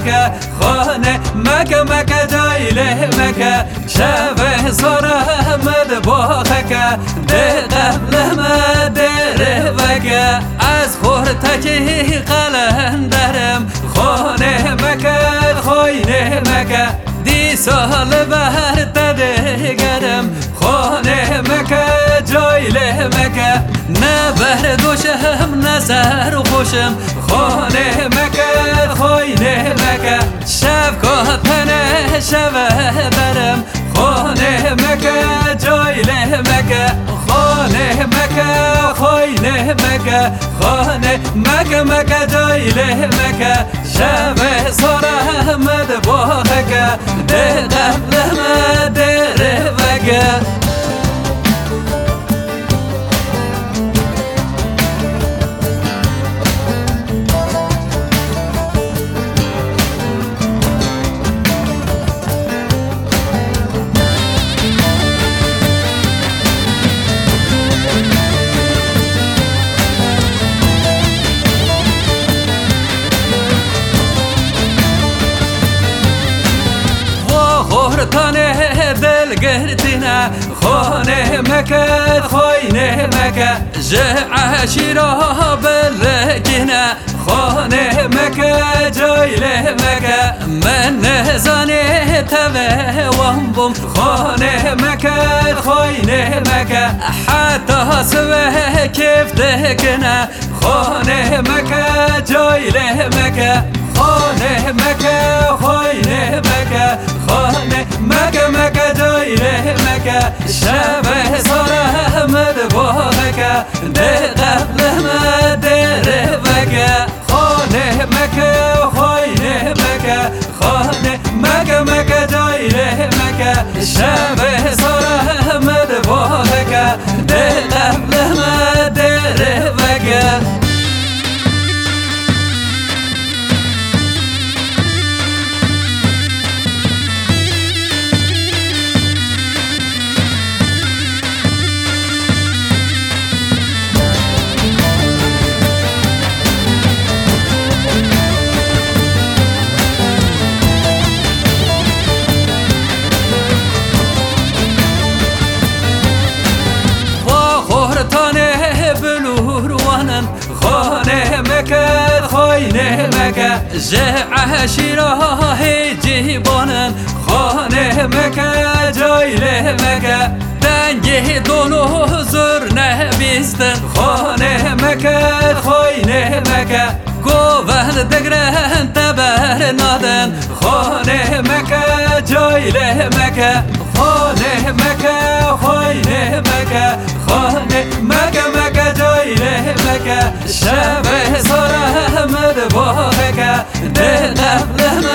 مکه خانه مکه مکه جایله مکه شب سره مد باخکه ده قبل مدره وکه از خورتکی قلندرم خانه مکه خاینه مکه دی سال بر تدگرم خانه مکه جایله مکه نه بر دوشم نه سر خوشم خانه مکه خاینه مکه شب کاتنه شب برم خانه مکه جایله مکه خانه مکه خاینه مکه خانه مکه مکه جایله مکه شب سره مد باخکه ده قبل مدره وگه خورتانه دل گردینه خانه مکه خاینه مکه عشیرا بلگینه خانه مکه جایله مکه من نزانه تبه وهم خانه مکه خاینه مکه حتی سوه کیف دکنه خانه مکه جایله مکه خانه مکه خاینه مکه خانه مکه مکه جایله مکه شب سره مد باخکه ده قبل مدره وگه خانه مکه خاینه مکه خانه مکه مکه جایله مکه شب سره مد باخکه ده قبل مدره وگه خانه مکه خاینه مکه عشیرا هیجی بانن خانه مکه جایله مکه دنگی دونو زر نبیستن خانه مکه خاینه مکه گوهر دگرن تبر نادن خانه مکه جایله مکه خانه مکه خاینه مکه خانه مکه مکه جایله مکه شب سره مد باخکه ده قبل